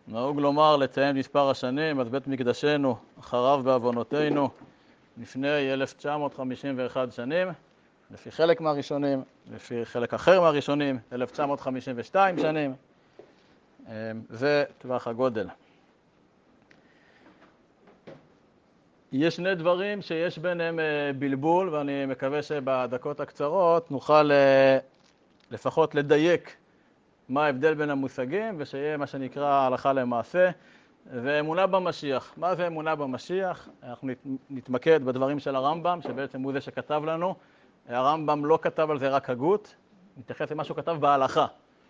נהוג לומר לציין מספר השנים, אז בית מקדשנו חרב בעוונותינו לפני 1951 שנים, לפי חלק מהראשונים, לפי חלק אחר מהראשונים, 1952 שנים, זה טווח הגודל. יש שני דברים שיש ביניהם בלבול, ואני מקווה שבדקות הקצרות נוכל לפחות לדייק מה ההבדל בין המושגים, ושיהיה מה שנקרא הלכה למעשה, ואמונה במשיח. מה זה אמונה במשיח? אנחנו נתמקד בדברים של הרמב"ם, שבעצם הוא זה שכתב לנו. הרמב"ם לא כתב על זה רק הגות, נתייחס למה שהוא כתב בהלכה.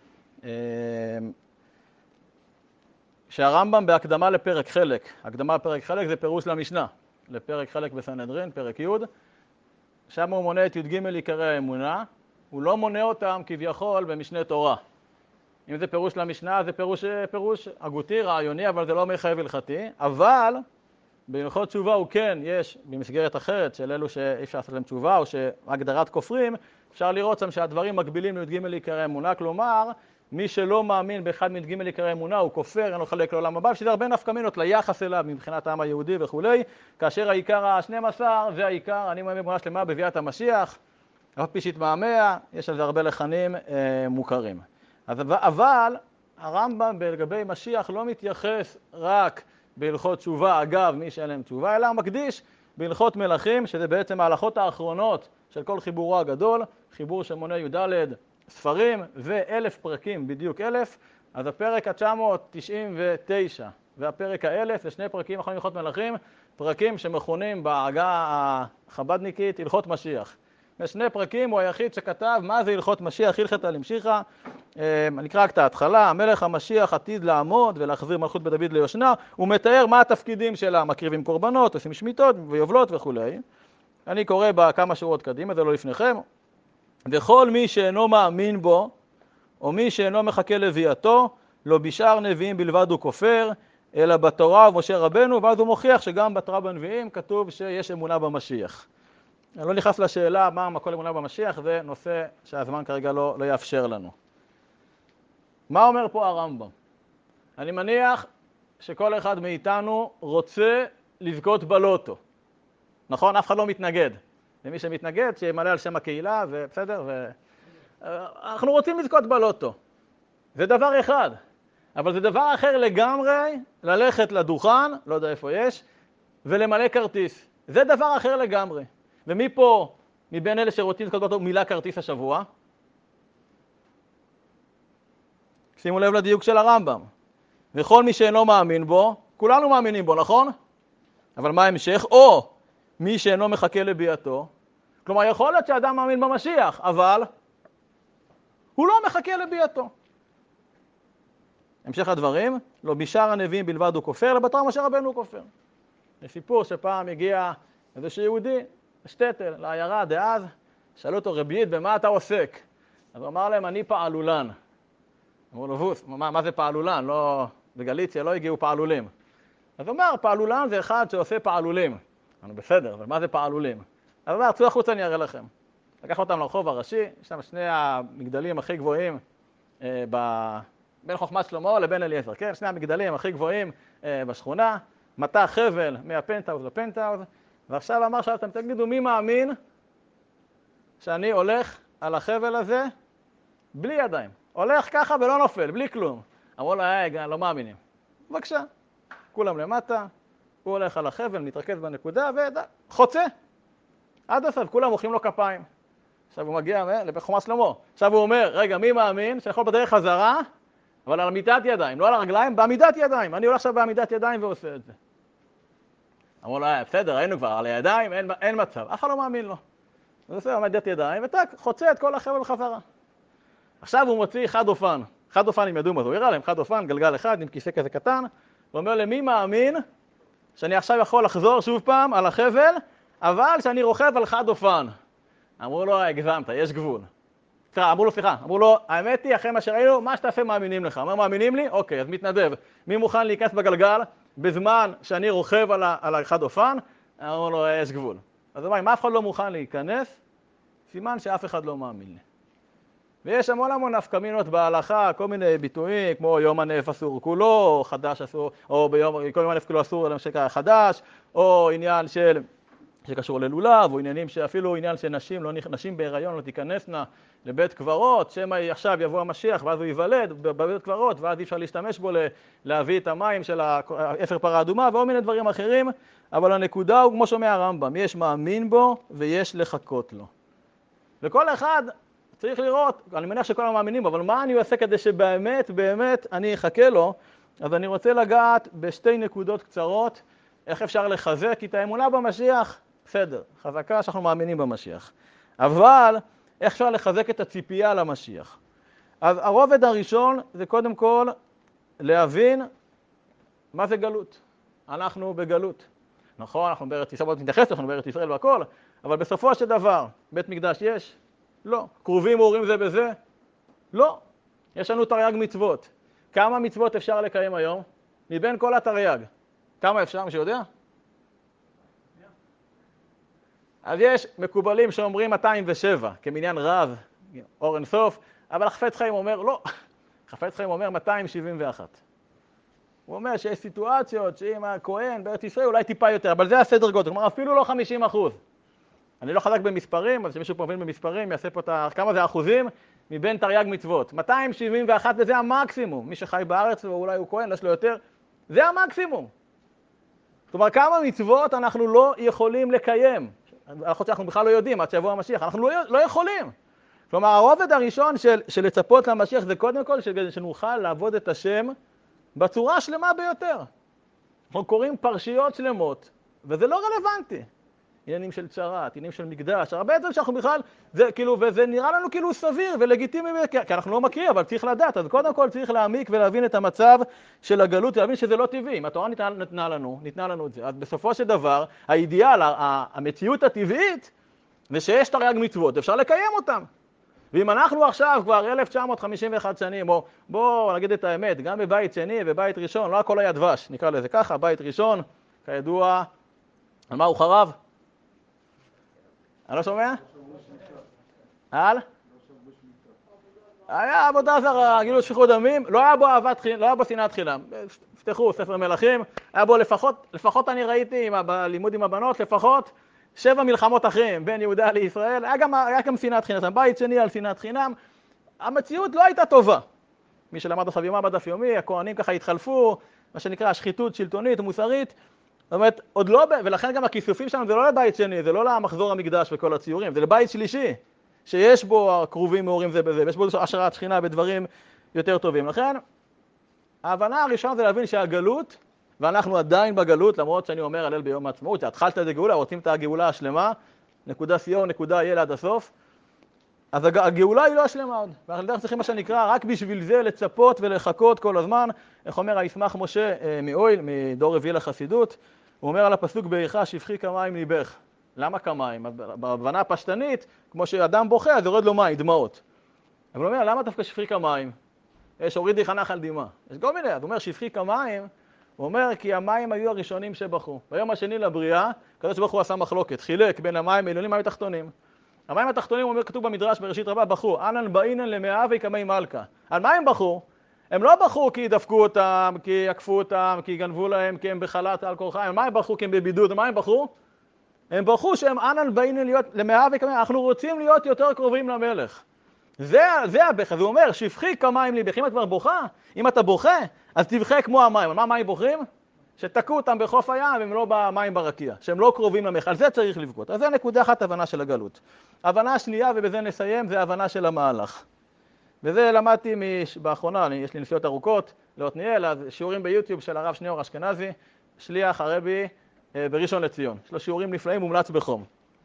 שהרמב"ם בהקדמה לפרק חלק, הקדמה לפרק חלק זה פירוש למשנה, לפרק חלק בסנהדרין, פרק י', שם הוא מונה את י"ג עיקרי האמונה, הוא לא מונה אותם כביכול במשנה תורה. אם זה פירוש למשנה, זה פירוש הגותי, רעיוני, אבל זה לא מחייב הלכתי. אבל בהלכות תשובה הוא כן, יש במסגרת אחרת של אלו שאי אפשר לעשות להם תשובה, או שהגדרת כופרים, אפשר לראות שם שהדברים מקבילים לי"ג עיקרי האמונה, כלומר, מי שלא מאמין באחד מי"ג עיקרי האמונה הוא כופר, אין לו חלק לעולם הבא, שזה הרבה נפקא מינות ליחס אליו מבחינת העם היהודי וכו'. כאשר העיקר ה-12 זה העיקר, אני מאמין באמונה שלמה בביאת המשיח, אף פי שהתמהמה, יש על זה הרבה לחנים מוכרים. אבל הרמב"ם לגבי משיח לא מתייחס רק בהלכות תשובה, אגב מי שאין להם תשובה, אלא מקדיש בהלכות מלכים, שזה בעצם ההלכות האחרונות של כל חיבורו הגדול, חיבור שמונה י"ד ספרים ו1,000 פרקים, בדיוק 1,000, אז הפרק ה-999 והפרק ה-1000 זה שני פרקים אחרונים הלכות מלכים, פרקים שמכונים בעגה החב"דניקית הלכות משיח. בשני פרקים הוא היחיד שכתב מה זה הלכות משיח, הלכתא למשיחא. אני אקרא רק את ההתחלה. המלך המשיח עתיד לעמוד ולהחזיר מלכות בית דוד ליושנה. הוא מתאר מה התפקידים שלה, מקריבים קורבנות, עושים שמיטות ויובלות וכו'. אני קורא בכמה שורות קדימה, זה לא לפניכם. וכל מי שאינו מאמין בו, או מי שאינו מחכה לביאתו, לא בשאר נביאים בלבד הוא כופר, אלא בתורה ומשה רבנו, ואז הוא מוכיח שגם בתורה בנביאים כתוב שיש אמונה במשיח. אני לא נכנס לשאלה מה המקור אמונה במשיח, זה נושא שהזמן כרגע לא יאפשר לנו. מה אומר פה הרמב"ם? אני מניח שכל אחד מאיתנו רוצה לזכות בלוטו. נכון? אף אחד לא מתנגד. ומי שמתנגד, שימלא על שם הקהילה, ובסדר? אנחנו רוצים לזכות בלוטו. זה דבר אחד. אבל זה דבר אחר לגמרי, ללכת לדוכן, לא יודע איפה יש, ולמלא כרטיס. זה דבר אחר לגמרי. ומי פה, מבין אלה שרוצים לזכות בלוטו, מילא כרטיס השבוע? שימו לב לדיוק של הרמב"ם. וכל מי שאינו מאמין בו, כולנו מאמינים בו, נכון? אבל מה ההמשך? או מי שאינו מחכה לביאתו. כלומר, יכול להיות שאדם מאמין במשיח, אבל הוא לא מחכה לביאתו. המשך הדברים, לא בשאר הנביאים בלבד הוא כופר, אלא בתורה משה רבנו הוא כופר. יש סיפור שפעם הגיע איזשהו יהודי, שטטל, לעיירה דאז, שאלו אותו, רבי יד, במה אתה עוסק? אז הוא אמר להם, אני פעלולן. אמרו לו, ווס, מה זה פעלולן? לא, בגליציה לא הגיעו פעלולים. אז הוא אמר, פעלולן זה אחד שעושה פעלולים. אמרנו, בסדר, אבל מה זה פעלולים? אז הוא אמר, צאו החוצה אני אראה לכם. לקח אותם לרחוב הראשי, יש שם שני המגדלים הכי גבוהים בין חוכמת שלמה לבין אליעזר, כן? שני המגדלים הכי גבוהים בשכונה, מטה חבל מהפנטהאוז לפנטהאוז, ועכשיו אמר שאתם תגידו מי מאמין שאני הולך על החבל הזה בלי ידיים. הולך ככה ולא נופל, בלי כלום. אמרו לו, לא מאמינים. בבקשה. כולם למטה, הוא הולך על החבל, מתרכז בנקודה וחוצה. עד הסוף, כולם מוחאים לו כפיים. עכשיו הוא מגיע לחוכמת שלמה. עכשיו הוא אומר, רגע, מי מאמין שיכול בדרך חזרה, אבל על עמידת ידיים, לא על הרגליים, בעמידת ידיים. אני הולך עכשיו בעמידת ידיים ועושה את זה. אמרו לו, בסדר, היינו כבר על הידיים, אין מצב. אף אחד לא מאמין לו. הוא עושה עמידת ידיים, וטק, חוצה את כל החבל חזרה. עכשיו הוא מוציא חד אופן. חד אופן הם ידעו מה זה, הוא הראה להם חד אופן, גלגל אחד עם כיסא כזה קטן, ואומר למי מאמין שאני עכשיו יכול לחזור שוב פעם על החבל, אבל שאני רוכב על חד אופן. אמרו לו, הגזמת, יש גבול. אמרו לו, האמת היא, אחרי מה שראינו, מה שתעשה מאמינים לך. אומר, מאמינים לי? אוקיי, אז מתנדב. מי מוכן להיכנס בגלגל בזמן שאני רוכב על החד אופן? אמרו לו, יש גבול. אז הוא אומר, אם אף אחד לא מוכן להיכנס, סימן שאף אחד לא מאמין לי. ויש המון נפקמינות בהלכה, כל מיני ביטויים, כמו יום הנף אסור כולו, חדש אסור, או כל יום הנף כולו אסור למשקע חדש, או עניין שקשור ללולב, או עניינים שאפילו עניין שנשים, נשים בהיריון לא תיכנסנה לבית קברות, שמא עכשיו יבוא המשיח ואז הוא ייוולד בבית קברות, ואז אי אפשר להשתמש בו להביא את המים של אפר פרה אדומה, ועוד מיני דברים אחרים, אבל הנקודה הוא כמו שאומר הרמב"ם, יש מאמין בו ויש לחכות לו. וכל אחד צריך לראות, אני מניח שכל המאמינים בו, אבל מה אני עושה כדי שבאמת, באמת אני אחכה לו? אז אני רוצה לגעת בשתי נקודות קצרות, איך אפשר לחזק את האמונה במשיח? בסדר, חזקה שאנחנו מאמינים במשיח. אבל איך אפשר לחזק את הציפייה למשיח? אז הרובד הראשון זה קודם כל להבין מה זה גלות. אנחנו בגלות. נכון, אנחנו בארץ ישראל, מתייחס, אנחנו בארץ ישראל והכל, אבל בסופו של דבר, בית מקדש יש? לא. קרובים הורים זה בזה? לא. יש לנו תרי"ג מצוות. כמה מצוות אפשר לקיים היום? מבין כל התרי"ג. כמה אפשר, מי שיודע? אז יש מקובלים שאומרים 207, כמניין רב, אור אין סוף, אבל החפץ חיים אומר לא. חפץ חיים אומר 271. הוא אומר שיש סיטואציות שאם הכהן בארץ ישראל אולי טיפה יותר, אבל זה הסדר גודל, כלומר אפילו לא 50%. אני לא חזק במספרים, אז שמישהו פה מבין במספרים יעשה פה כמה זה אחוזים מבין תרי"ג מצוות. 271 וזה המקסימום. מי שחי בארץ ואולי הוא כהן, יש לו יותר, זה המקסימום. כלומר, כמה מצוות אנחנו לא יכולים לקיים. אנחנו בכלל לא יודעים, עד שיבוא המשיח, אנחנו לא יכולים. כלומר, הרובד הראשון של לצפות למשיח זה קודם כל שנוכל לעבוד את השם בצורה השלמה ביותר. אנחנו קוראים פרשיות שלמות, וזה לא רלוונטי. עניינים של צרת, עניינים של מקדש, הרבה דברים שאנחנו בכלל, זה כאילו, וזה נראה לנו כאילו סביר ולגיטימי, כי אנחנו לא מכירים, אבל צריך לדעת, אז קודם כל צריך להעמיק ולהבין את המצב של הגלות, להבין שזה לא טבעי, אם התורה ניתנה לנו את זה, אז בסופו של דבר, האידיאל, המציאות הטבעית, זה שיש תרי"ג מצוות, אפשר לקיים אותם. ואם אנחנו עכשיו כבר 1951 שנים, או בואו נגיד את האמת, גם בבית שני ובבית ראשון, לא הכל היה דבש, נקרא לזה ככה, בית ראשון, כידוע, על מה הוא חרב? אני לא שומע? על? היה עבודה זרה, גילוי שפיכות דמים, לא היה בו אהבת חינם, לא היה בו שנאת חינם. תפתחו ספר מלכים, היה בו לפחות אני ראיתי בלימוד עם הבנות, לפחות 7 מלחמות אחרים בין יהודה לישראל, היה גם שנאת חינם, בית שני על שנאת חינם, המציאות לא הייתה טובה. מי שלמד עכשיו יומא בדף יומי, הכהנים ככה התחלפו, מה שנקרא השחיתות שלטונית ומוסרית, זאת אומרת, עוד לא, ולכן גם הכיסופים שלנו זה לא לבית שני, זה לא למחזור המקדש וכל הציורים, זה לבית שלישי, שיש בו קרובים מהורים זה בזה, ויש בו השראת שכינה בדברים יותר טובים. לכן, ההבנה הראשונה זה להבין שהגלות, ואנחנו עדיין בגלות, למרות שאני אומר הלל ביום העצמאות, התחלת את הגאולה, רוצים את הגאולה השלמה, נקודה סיום, נקודה יהיה עד הסוף, אז הגאולה היא לא השלמה עוד, ואנחנו צריכים מה שנקרא, רק בשביל זה לצפות ולחכות כל הזמן, איך אומר הישמח משה מאויל, מדור רביעי לחסידות, הוא אומר על הפסוק באיכה, שפכי כמים ליבך. למה כמים? בהבנה הפשטנית, כמו שאדם בוכה, אז יורד לו מים, דמעות. אבל הוא אומר, למה דווקא שפכי כמים? יש הוריד לי חנך על דמעה. יש כל מיני, הוא אומר, שפכי כמים, הוא אומר, כי המים היו הראשונים שבכו. ביום השני לבריאה, הקדוש ברוך הוא עשה מחלוקת, חילק בין המים העליונים למים התחתונים. המים התחתונים, הוא אומר, כתוב במדרש בראשית רבה, בכו, אנן באינן למאהבי כמי מלכה. על מה הם בכו? הם לא בכו כי דפקו אותם, כי עקפו אותם, כי גנבו להם, כי הם בחל"ת על כורחם. על מה הם בכו? כי הם בבידוד. מה הם בכו? הם בכו שהם אנן באינן למאהבי כמי, אנחנו רוצים להיות יותר קרובים למלך. זה הבכה. והוא אומר, שפכי כמים ליבך. אם את כבר בוכה, אם אתה בוכה, אז תבכה כמו המים. על מה המים בוכים? שתקעו אותם בחוף הים, הם לא במים ברקיע, שהם לא קרובים למלך. על זה צריך לבכות. אז זה נקודה אחת, הבנה של הגלות. הבנה שנייה, ובזה נסיים, זה הבנה של המהלך. וזה למדתי באחרונה, יש לי נסיעות ארוכות לעתניאל, אז שיעורים ביוטיוב של הרב שניאור אשכנזי, שליח הרבי בראשון לציון. יש לו שיעורים נפלאים, מומלץ בחום.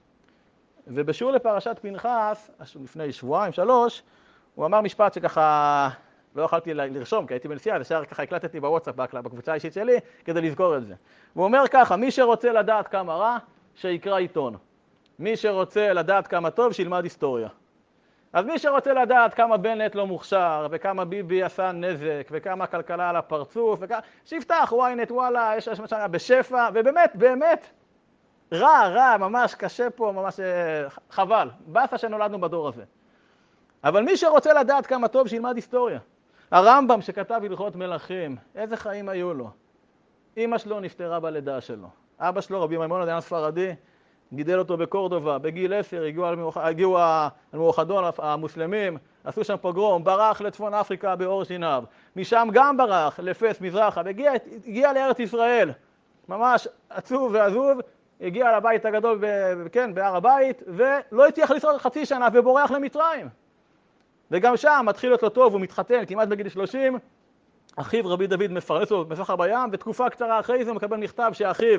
ובשיעור לפרשת פנחס, לפני שבועיים, 3, הוא אמר משפט שככה לא יכולתי לרשום, כי הייתי בנסיעה, אז ככה הקלטתי בוואטסאפ, בקבוצה האישית שלי, כדי לזכור את זה. הוא אומר ככה, מי שרוצה לדעת כמה רע, שיקרא עיתון. מי שרוצה לדעת כמה טוב, שילמד היסטוריה. אז מי שרוצה לדעת כמה בנט לא מוכשר, וכמה ביבי עשה נזק, וכמה כלכלה על הפרצוף, שיפתח ynet, וואלה, יש בשפע, ובאמת, באמת, רע, ממש קשה פה, ממש חבל. באסה שנולדנו בדור הזה. אבל מי שרוצה לדעת כמה טוב, שילמד היסטוריה. הרמב"ם שכתב הלכות מלכים, איזה חיים היו לו? אמא שלו נפטרה בלידה שלו. אבא שלו, רבי מימון, היה ספרדי, גידל אותו בקורדובה. בגיל 10 הגיעו המאוחדון המוסלמים, עשו שם פוגרום, ברח לצפון אפריקה באור שיניו. משם גם ברח לפס מזרחה, הגיע לארץ ישראל. ממש עצוב ועזוב, הגיע לבית הגדול בהר הבית, ולא הצליח לשרוד חצי שנה ובורח למצרים. וגם שם מתחיל אותו טוב, הוא מתחתן כמעט בגיל 30, אחיו רבי דוד מפרנס אותו בסחר בים, ותקופה קצרה אחרי זה הוא מקבל מכתב שאחיו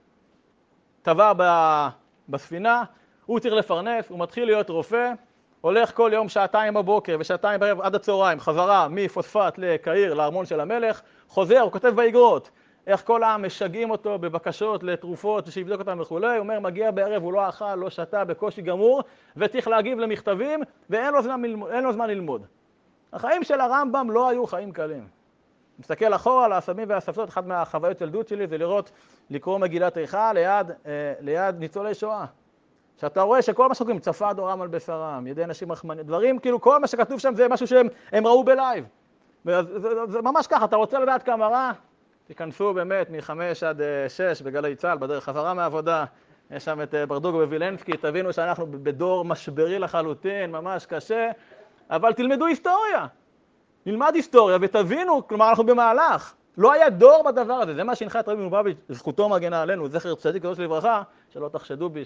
טבע בספינה, הוא צריך לפרנס, הוא מתחיל להיות רופא, הולך כל יום 2 בבוקר ו2 בערב עד הצהריים, חזרה מפוספט לקהיר, לארמון של המלך, חוזר, הוא כותב באגרות, איך כל העם משגעים אותו בבקשות לתרופות שיבדוק אותם וכו', הוא אומר, מגיע בערב, הוא לא אכל, לא שתה, בקושי גמור, וצריך להגיב למכתבים, ואין לו זמן ללמוד. החיים של הרמב"ם לא היו חיים קלים. מסתכל אחורה על הסבים והסבתות, אחת מהחוויות ילדות שלי זה לקרוא מגילת איכה ליד ניצולי שואה. שאתה רואה שכל מה שקוראים, צפה דורם על בשרם, ידי אנשים רחמנים, דברים, כאילו כל מה שכתוב שם זה משהו שהם ראו בלייב. זה ממש ככה, אתה רוצה לדעת כמה רע? תיכנסו באמת מ5 עד 6 בגלי צה"ל, בדרך חזרה מהעבודה, יש שם את ברדוגו ווילנסקי, תבינו שאנחנו בדור משברי לחלוטין, ממש קשה, אבל תלמדו היסטוריה. נלמד היסטוריה ותבינו, כלומר אנחנו במהלך. לא היה דור בדבר הזה, זה מה שהנחה את רבי מלובביץ', זכותו מגנה עלינו, זכר צדיק קדוש לברכה, שלא תחשדו בי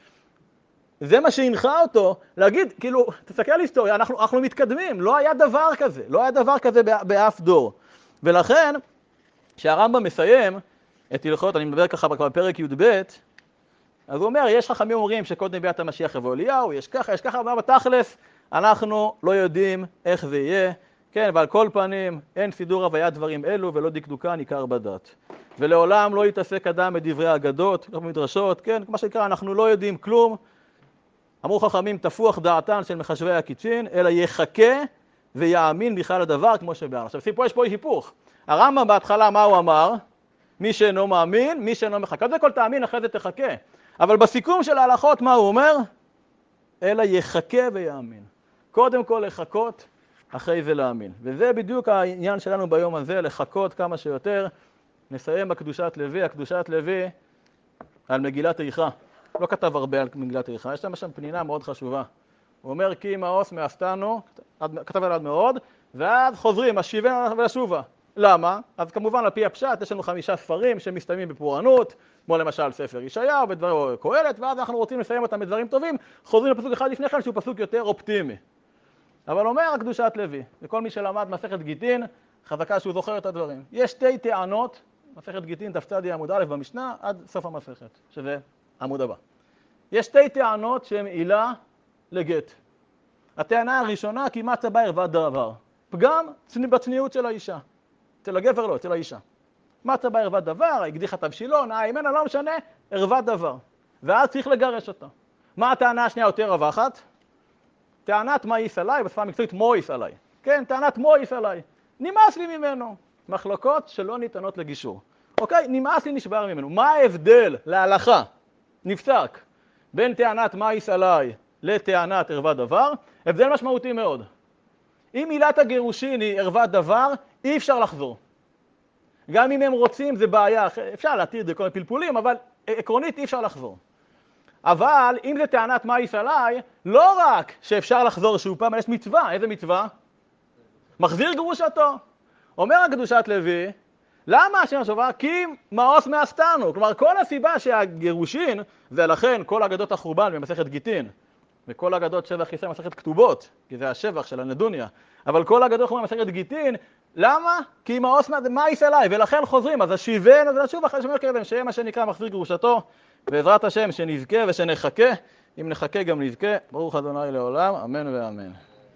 זה מה שהנחה אותו להגיד, כאילו, תסתכל על היסטוריה, אנחנו מתקדמים, לא היה דבר כזה, לא היה דבר כזה באף דור. ולכן, כשהרמב"ם מסיים את הלכות, אני מדבר ככה בפרק י"ב, אז הוא אומר, יש חכמים אומרים שקודם ביאת המשיח יבוא אליהו, יש ככה, אבל בתכלס, אנחנו לא יודעים איך זה יהיה, כן, ועל כל פנים, אין סידור הוויית דברים אלו ולא דקדוקה ניכר בדת. ולעולם לא יתעסק אדם בדברי האגדות, לא במדרשות, כן, כמו שנקרא, אנחנו לא יודעים כלום. אמרו חכמים, תפוח דעתן של מחשבי הקיצין, אלא יחכה ויאמין בכלל הדבר כמו שבאנו. עכשיו, יש פה היפוך. הרמב"ם בהתחלה, מה הוא אמר? מי שאינו מאמין, מי שאינו מחכה. זה כל תאמין, אחרי זה תחכה. אבל בסיכום של ההלכות, מה הוא אומר? אלא יחכה ויאמין. קודם כל לחכות, אחרי זה להאמין. וזה בדיוק העניין שלנו ביום הזה, לחכות כמה שיותר. נסיים בקדושת לוי. הקדושת לוי על מגילת איכה. לא כתב הרבה על מגילת איכה, יש שם פנינה מאוד חשובה. הוא אומר, כי מאוס מאסתנו, כתב עליו מאוד, ואז חוזרים, השיבנו ולשובה. למה? אז כמובן על פי הפשט, יש לנו 5 ספרים שמסתיימים בפורענות, כמו למשל ספר ישעיהו ודבר קהלת, ואז אנחנו רוצים לסיים אותם בדברים טובים, חוזרים לפסוק אחד לפני כן שהוא פסוק יותר אופטימי. אבל אומר הקדושת לוי, וכל מי שלמד מסכת גיטין, חזקה שהוא זוכר את הדברים. יש 2 טענות, מסכת גיטין דף צדי עמוד א' במשנה, עד סוף המסכת, שזה עמוד הבא. יש 2 טענות שהן עילה לגט. הטענה הראשונה, כי מצא בה ערוות דבר. פגם בצניעות של האישה. אצל הגבר לא, אצל האישה. מצא בה ערוות דבר, הקדיחה תבשילו, נאה ממנה, לא משנה, ערוות דבר. ואז צריך לגרש אותה. מה הטענה השנייה יותר רווחת? טענת מאיס עליי, בשפה המקצועית מויס עליי. כן, טענת מויס עליי. נמאס לי ממנו. מחלוקות שלא ניתנות לגישור. אוקיי, נמאס לי נשבר ממנו. מה ההבדל להלכה? נפסק. בין טענת מאיס עליי לטענת ערוות דבר, הבדל משמעותי מאוד. אם עילת הגירושין היא ערוות דבר, אי אפשר לחזור. גם אם הם רוצים זה בעיה, אפשר להתיר את זה כל מיני פלפולים, אבל עקרונית אי אפשר לחזור. אבל אם זה טענת מאיס עליי, לא רק שאפשר לחזור שוב פעם, יש מצווה. איזה מצווה? מחזיר גרושתו. אומר הקדושת לוי, למה השם שובה? כי מאוס מאסתנו. כלומר, כל הסיבה שהגירושין, ולכן כל אגדות החורבן במסכת גיטין, וכל אגדות שבח ישראל במסכת כתובות, כי זה השבח של הנדוניה, אבל כל אגדות החורבן במסכת גיטין, למה? כי מאוס מאיס עליי, ולכן חוזרים. אז השיבנו ולשוב אחרי שמר קרדם, שיהיה מה שנקרא מחזיר גרושתו, בעזרת השם שנזכה ושנחכה, אם נחכה גם נזכה. ברוך ה' לעולם, אמן ואמן.